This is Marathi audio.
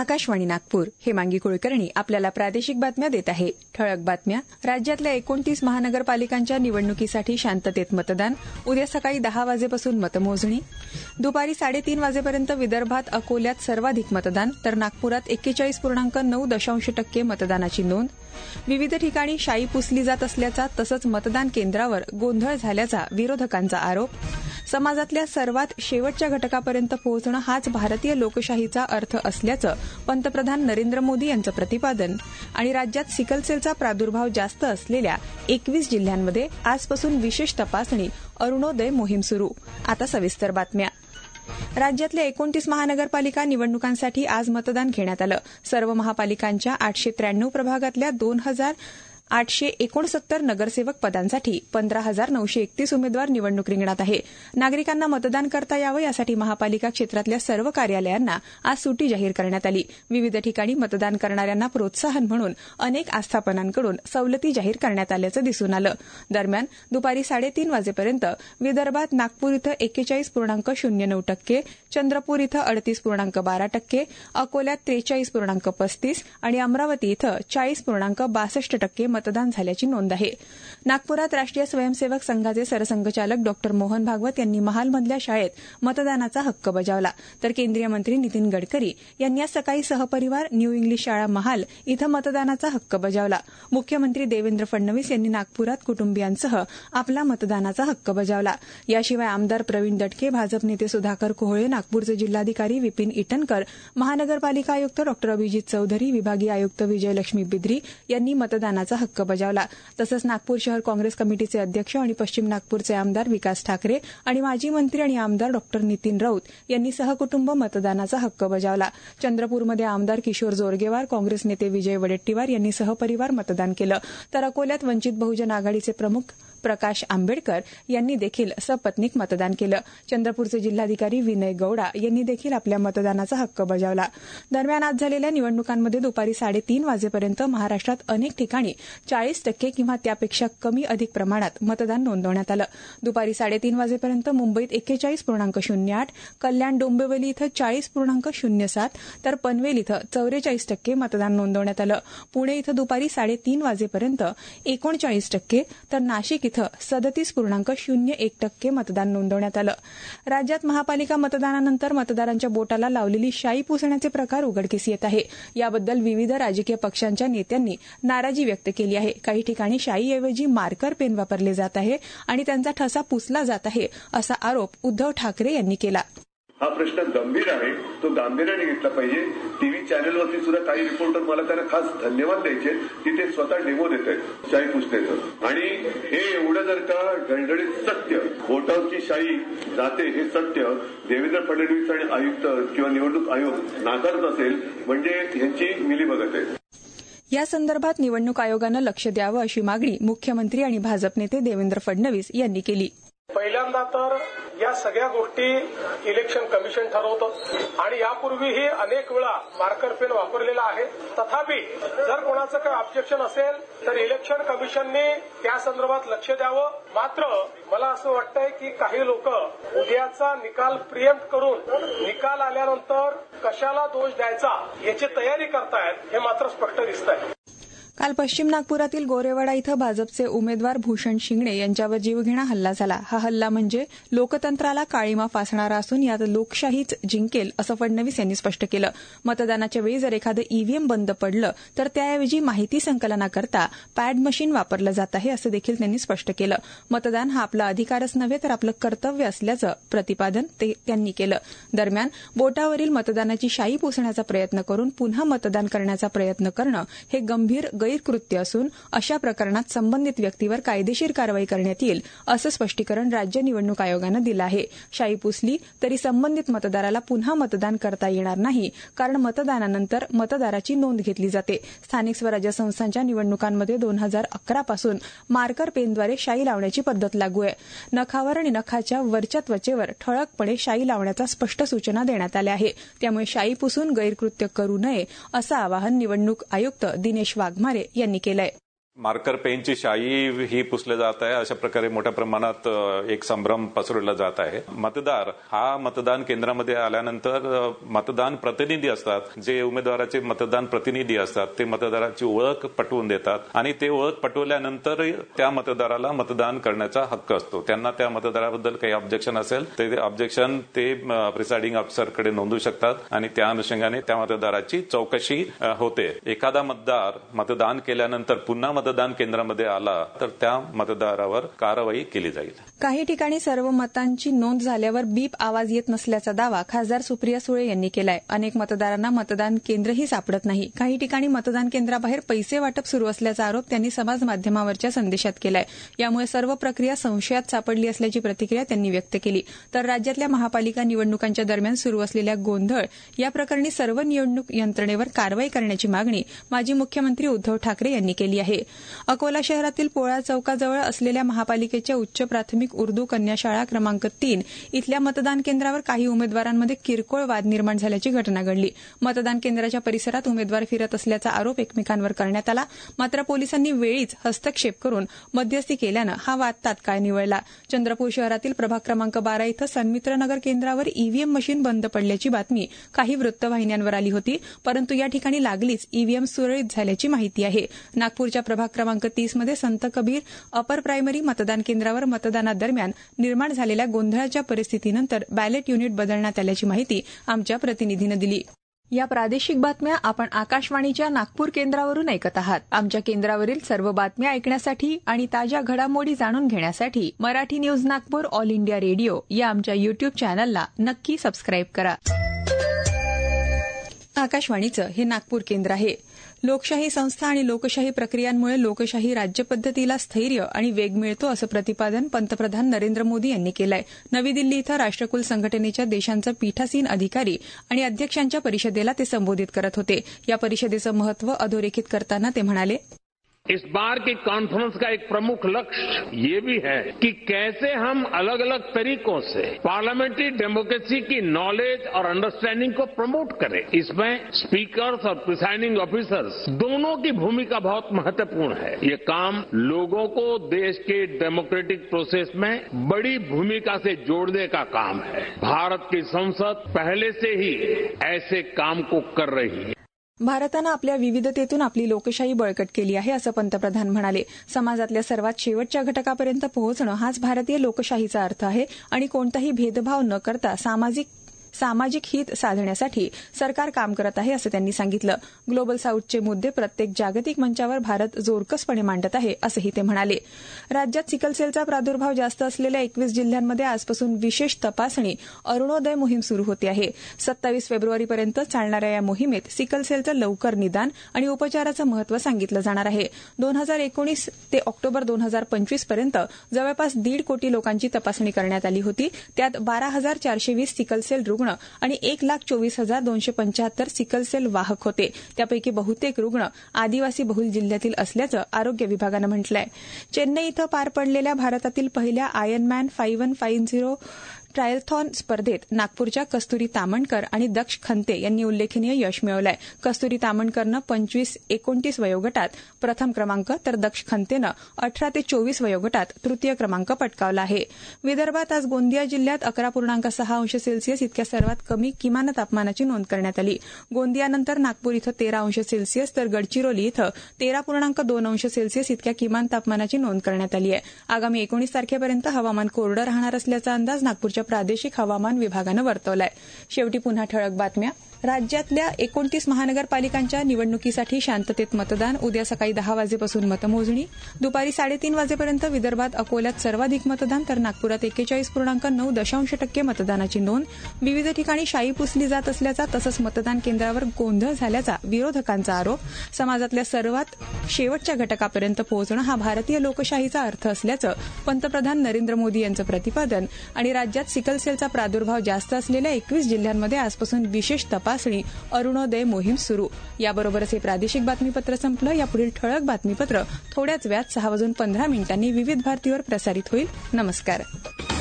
आकाशवाणी नागपूर. हेमांगी कुलकर्णी आपल्याला प्रादेशिक बातम्या देत आहे. ठळक बातम्या. राज्यातल्या 29 महानगरपालिकांच्या निवडणुकीसाठी शांततेत मतदान. उद्या सकाळी 10 वाजेपासून मतमोजणी. दुपारी 3:30 वाजेपर्यंत विदर्भात अकोल्यात सर्वाधिक मतदान, तर नागपुरात 41.9% मतदानाची नोंद. विविध ठिकाणी शाई पुसली जात असल्याचा तसंच मतदान केंद्रावर गोंधळ झाल्याचा विरोधकांचा आरोप. समाजातल्या सर्वात शेवटच्या घटकापर्यंत पोहोचणं हाच भारतीय लोकशाहीचा अर्थ असल्याचं पंतप्रधान नरेंद्र मोदी यांचं प्रतिपादन. आणि राज्यात सिकलसेलचा प्रादुर्भाव जास्त असलेल्या 21 जिल्ह्यांमध्ये आजपासून विशेष तपासणी अरुणोदय मोहीम सुरू. आता सविस्तर बातम्या. राज्यातल्या 29 महानगरपालिका निवडणुकांसाठी आज मतदान घेण्यात आलं. सर्व महापालिकांच्या 893 प्रभागातल्या 2,869 नगरसेवक पदांसाठी 15,931 उमेदवार निवडणूक रिंगणात आहे. नागरिकांना मतदान करता यावं यासाठी महापालिका क्षेत्रातल्या सर्व कार्यालयांना आज सुट्टी जाहीर करण्यात आली. विविध ठिकाणी मतदान करणाऱ्यांना प्रोत्साहन म्हणून अनेक आस्थापनांकडून सवलती जाहीर करण्यात आल्याचं दिसून आलं. दरम्यान दुपारी 3:30 वाजेपर्यंत विदर्भात नागपूर इथं 41.09%, चंद्रपूर इथं 38.12%, अकोल्यात 43.35% आणि अमरावती इथं 40.62% मतदान झाल्याची नोंद आहे. नागपुरात राष्ट्रीय स्वयंसेवक संघाचे सरसंघचालक डॉ. मोहन भागवत यांनी महालमधल्या शाळेत मतदानाचा हक्क बजावला, तर केंद्रीय मंत्री नितीन गडकरी यांनी आज सकाळी सहपरिवार न्यू इंग्लिश शाळा महाल इथं मतदानाचा हक्क बजावला. मुख्यमंत्री देवेंद्र फडणवीस यांनी नागपुरात कुटुंबियांसह आपला मतदानाचा हक्क बजावला. याशिवाय आमदार प्रवीण दटके, भाजप नेते सुधाकर कोहळे, नागपूरचे जिल्हाधिकारी विपिन इटनकर, महानगरपालिका आयुक्त डॉ. अभिजित चौधरी, विभागीय आयुक्त विजयलक्ष्मी बिद्री यांनी मतदानाचा हक्क बजावला. तसंच नागपूर शहर काँग्रेस कमिटीचे अध्यक्ष आणि पश्चिम नागपूरचे आमदार विकास ठाकरे आणि माजी मंत्री आणि आमदार डॉ. नितीन राऊत यांनी सहकुटुंब मतदानाचा हक्क बजावला. चंद्रपूरमध्ये आमदार किशोर जोरगेवार, काँग्रेस नेते विजय वडेट्टीवार यांनी सहपरिवार मतदान केलं, तर अकोल्यात वंचित बहुजन आघाडीचे प्रमुख प्रकाश आंबेडकर यांनी देखील सपत्नीक मतदान केलं. चंद्रपूरचे जिल्हाधिकारी विनय गौडा यांनी देखील आपल्या मतदानाचा हक्क बजावला. दरम्यान आज झालेल्या निवडणुकांमध्ये दुपारी 3:30 वाजेपर्यंत महाराष्ट्रात अनेक ठिकाणी 40% किंवा त्यापेक्षा कमी अधिक प्रमाणात मतदान नोंदवण्यात आलं. दुपारी 3:30 वाजेपर्यंत मुंबईत 41.08, कल्याण डोंबिवली इथं 40.07, तर पनवेल इथं 44% मतदान नोंदवण्यात आलं. पुणे इथं दुपारी 3:30 वाजेपर्यंत 39%, तर नाशिक इथं 37.01% मतदान नोंदवण्यात आलं. राज्यात महापालिका मतदानानंतर मतदारांच्या बोटाला लावलेली शाई पुसण्याचे प्रकार उघडकीस येत आहे. याबद्दल विविध राजकीय पक्षांच्या नेत्यांनी नाराजी व्यक्त केली आहे. काही ठिकाणी शाईऐवजी मार्कर पेन वापरले जात आहे आणि त्यांचा ठसा पुसला जात आहे, असा आरोप उद्धव ठाकरे यांनी केला. हा प्रश्न गंभीर आहे, तो गांभीर्याने घेतला पाहिजे. टीव्ही चॅनलवरती सुद्धा काही रिपोर्टर मला त्यांना खास धन्यवाद द्यायचे की ते स्वतः डेमो देत आहेत शाई पुसण्याचं. आणि हे एवढं जर का घणघणीत सत्य, बोटावरची शाई जाते हे सत्य देवेंद्र फडणवीस आणि आयुक्त किंवा निवडणूक आयोग नाकारत असेल म्हणजे ह्यांची मिलीभगत आहे. या संदर्भात निवडणूक आयोगानं लक्ष द्यावं अशी मागणी मुख्यमंत्री आणि भाजप नेते देवेंद्र फडणवीस यांनी केली. पहिल्यांदा तर या सगळ्या गोष्टी इलेक्शन कमिशन ठरवतं आणि यापूर्वीही अनेक वेळा मार्कर पेन वापरलेला आहे. तथापि जर कोणाचं काही ऑब्जेक्शन असेल तर इलेक्शन कमिशनने त्या संदर्भात लक्ष द्यावं. मात्र मला असं वाटतंय की काही लोक उद्याचा निकाल प्रिएम्प्ट करून निकाल आल्यानंतर कशाला दोष द्यायचा याची तयारी करतायत, हे मात्र स्पष्ट दिसतंय. काल पश्चिम नागपुरातील गोरेवाडा इथं भाजपचे उमेदवार भूषण शिंगणे यांच्यावर जीवघेणा हल्ला झाला. हा हल्ला म्हणजे लोकतंत्राला काळीमा फासणारा असून यात लोकशाहीच जिंकेल, असं फडणवीस यांनी स्पष्ट केलं. मतदानाच्या वेळी जर एखादं ईव्हीएम बंद पडलं तर त्याऐवजी माहिती संकलनाकरता पॅड मशीन वापरलं जात आहे, असं देखील त्यांनी स्पष्ट केलं. मतदान हा आपला अधिकारच नव्हे तर आपलं कर्तव्य असल्याचं प्रतिपादन त्यांनी केलं. दरम्यान बोटावरील मतदानाची शाई पुसण्याचा प्रयत्न करून पुन्हा मतदान करण्याचा प्रयत्न करणं हे गंभीर गैरकृत्य असून अशा प्रकरणात संबंधित व्यक्तीवर कायदेशीर कारवाई करण्यात येईल, असं स्पष्टीकरण राज्य निवडणूक आयोगानं दिलं आहे. शाई पुसली तरी संबंधित मतदाराला पुन्हा मतदान करता येणार नाही, कारण मतदानानंतर मतदाराची नोंद घेतली जाते. स्थानिक स्वराज्य संस्थांच्या निवडणुकांमध्ये 2011 पासून मार्कर पेनद्वारे शाई लावण्याची पद्धत लागू आहे. नखावर आणि नखाच्या वरच्या त्वचेवर ठळकपणे शाई लावण्याचा स्पष्ट सूचना देण्यात आल्या आहे. त्यामुळे शाई पुसून गैरकृत्य करू नये, असं आवाहन निवडणूक आयुक्त दिनेश वाघमारे यांनी केलं आहे. मार्कर पेनची शाई ही पुसले जात आहे. अशा प्रकारे मोठ्या प्रमाणात एक संभ्रम पसरवला जात आहे. मतदार हा मतदान केंद्रामध्ये आल्यानंतर मतदान प्रतिनिधी असतात, जे उमेदवाराचे मतदान प्रतिनिधी असतात ते मतदाराची ओळख पटवून देतात आणि ते ओळख पटवल्यानंतर त्या मतदाराला मतदान करण्याचा हक्क असतो. त्यांना त्या मतदाराबद्दल काही ऑब्जेक्शन असेल ते ऑब्जेक्शन ते प्रिसाइडिंग ऑफिसरकडे नोंदवू शकतात आणि त्या अनुषंगाने त्या मतदाराची चौकशी होते. एखादा मतदार मतदान केल्यानंतर पुन्हा मतदान केंद्रामध्ये आला तर त्या मतदारावर कारवाई केली जाईल. काही ठिकाणी सर्व मतांची नोंद झाल्यावर बीप आवाज येत नसल्याचा दावा खासदार सुप्रिया सुळे यांनी केलाय. अनेक मतदारांना मतदान केंद्रही सापडत नाही. काही ठिकाणी मतदान केंद्राबाहेर पैसे वाटप सुरू असल्याचा आरोप त्यांनी समाज माध्यमावरच्या संदेशात केलाय. यामुळे सर्व प्रक्रिया संशयात सापडली असल्याची प्रतिक्रिया त्यांनी व्यक्त केली. तर राज्यातल्या महापालिका निवडणुकांच्या दरम्यान सुरू असलेल्या गोंधळ या प्रकरणी सर्व निवडणूक यंत्रणेवर कारवाई करण्याची मागणी माजी मुख्यमंत्री उद्धव ठाकरे यांनी केली आहे. अकोला शहरातील पोळा चौकाजवळ असलेल्या महापालिकेच्या उच्च प्राथमिक उर्दू कन्या शाळा क्रमांक 3 इथल्या मतदान केंद्रावर काही उमेदवारांमध्ये किरकोळ वाद निर्माण झाल्याची घटना घडली. मतदान केंद्राच्या परिसरात उमेदवार फिरत असल्याचा आरोप एकमेकांवर करण्यात आला. मात्र पोलिसांनी वेळीच हस्तक्षेप करून मध्यस्थी केल्यानं हा वाद तात्काळ निवळला. चंद्रपूर शहरातील प्रभाग क्रमांक 12 इथं सन्मित्रनगर केंद्रावर ईव्हीएम मशीन बंद पडल्याची बातमी काही वृत्तवाहिन्यांवर आली होती, परंतु या ठिकाणी लागलीच ईव्हीएम सुरळीत झाल्याची माहिती आहे. नागपूरच्या प्रभाग क्रमांक 30 मध्ये संत कबीर अपर प्रायमरी मतदान केंद्रावर मतदानादरम्यान निर्माण झालेल्या गोंधळाच्या परिस्थितीनंतर बॅलेट युनिट बदलण्यात आल्याची माहिती आमच्या प्रतिनिधीनं दिली. या प्रादेशिक बातम्या आपण आकाशवाणीच्या नागपूर केंद्रावरून ऐकत आहात. आमच्या केंद्रावरील सर्व बातम्या ऐकण्यासाठी आणि ताज्या घडामोडी जाणून घेण्यासाठी Marathi news Nagpur all India radio या आमच्या युट्यूब चॅनलला नक्की सबस्क्राईब करा. आकाशवाणीचं हे नागपूर केंद्र आहे. लोकशाही संस्था आणि लोकशाही प्रक्रियांमुळे लोकशाही राज्यपद्धतीला स्थैर्य आणि वेग मिळतो असं प्रतिपादन पंतप्रधान नरेंद्र मोदी यांनी केलं आहे. नवी दिल्ली इथं राष्ट्रकुल संघटनेच्या देशांचं पीठासीन अधिकारी आणि अध्यक्षांच्या परिषदेला ते संबोधित करत होते. या परिषदेचं महत्व अधोरेखित करताना ते म्हणाले, इस बार की कॉन्फ्रेंस का एक प्रमुख लक्ष्य ये भी है कि कैसे हम अलग अलग तरीकों से पार्लियामेंट्री डेमोक्रेसी की नॉलेज और अंडरस्टैंडिंग को प्रमोट करें. इसमें स्पीकर्स और प्रिसाइडिंग ऑफिसर्स दोनों की भूमिका बहुत महत्वपूर्ण है. ये काम लोगों को देश के डेमोक्रेटिक प्रोसेस में बड़ी भूमिका से जोड़ने का काम है. भारत की संसद पहले से ही ऐसे काम को कर रही है. भारतानं आपल्या विविधतेतून आपली लोकशाही बळकट केली आहे असं पंतप्रधान म्हणाले. समाजातल्या सर्वात शेवटच्या घटकापर्यंत पोहोचणं हाच भारतीय लोकशाहीचा अर्थ आहे आणि कोणताही भेदभाव न करता सामाजिक हित साधण्यासाठी सरकार काम करत आहे असं त्यांनी सांगितलं. ग्लोबल साऊथचे मुद्दे प्रत्येक जागतिक मंचावर भारत जोरकसपणे मांडत आहे असंही ते म्हणाले. राज्यात सिकलसेलचा प्रादुर्भाव जास्त असलेल्या 21 जिल्ह्यांमध्ये आजपासून विशेष तपासणी अरुणोदय मोहीम सुरू होती आहे. 27 फेब्रुवारीपर्यंत चालणाऱ्या या मोहिमेत सिकलसेलचं लवकर निदान आणि उपचाराचं महत्व सांगितलं जाणार आहे. 2019 ते ऑक्टोबर 2025 पर्यंत जवळपास 1.5 कोटी लोकांची तपासणी करण्यात आली होती. त्यात 12,420 सिकलसेल रुग्ण आणि 1,24,275 सिकलसेल वाहक होते. त्यापैकी बहुतेक रुग्ण आदिवासी बहुल जिल्ह्यातील असल्याचं आरोग्य विभागानं म्हटलंय. चेन्नई इथं पार पडलेल्या भारतातील पहिल्या आयर्नमॅन 5150 ट्रायलथॉन स्पर्धेत नागपूरच्या कस्तुरी तामणकर आणि दक्ष खंते यांनी उल्लेखनीय यश मिळवलंय. कस्तुरी तामणकरनं 25-29 वयोगटात प्रथम क्रमांक तर दक्ष खंतेनं 18 ते 24 वयोगटात तृतीय क्रमांक पटकावला आहे. विदर्भात आज गोंदिया जिल्ह्यात 11.6 अंश सेल्सिअस इतक्या सर्वात कमी किमान तापमानाची नोंद करण्यात आली. गोंदियानंतर नागपूर इथं 13 अंश सेल्सिअस तर गडचिरोली इथं 13.2 अंश सेल्सिअस इतक्या किमान तापमानाची नोंद करण्यात आली आहे. आगामी 19 तारखेपर्यंत हवामान कोरडं राहणार असल्याचा अंदाज नागपूरच्या प्रादेशिक हवामान विभागानं वर्तवलाय. शेवटी पुन्हा ठळक बातम्या. राज्यातल्या 29 महानगरपालिकांच्या निवडणुकीसाठी शांततेत मतदान. उद्या सकाळी 10 वाजेपासून मतमोजणी. दुपारी 3:30 वाजेपर्यंत विदर्भात अकोल्यात सर्वाधिक मतदान तर नागपुरात 41.9% मतदानाची नोंद. विविध ठिकाणी शाई पुसली जात असल्याचा तसंच मतदान केंद्रावर गोंधळ झाल्याचा विरोधकांचा आरोप. समाजातल्या सर्वात शेवटच्या घटकापर्यंत पोहोचणं हा भारतीय लोकशाहीचा अर्थ असल्याचं पंतप्रधान नरेंद्र मोदी यांचं प्रतिपादन. आणि राज्यात सिकलसेलचा प्रादुर्भाव जास्त असलेल्या 21 जिल्ह्यांमध्ये आजपासून विशेष तपासणी अरुणोदय मोहीम सुरू. याबरोबरच हे प्रादेशिक बातमीपत्र संपलं. यापुढील ठळक बातमीपत्र थोड्याच वेळात 6:15 विविध भारतीवर प्रसारित होईल. नमस्कार.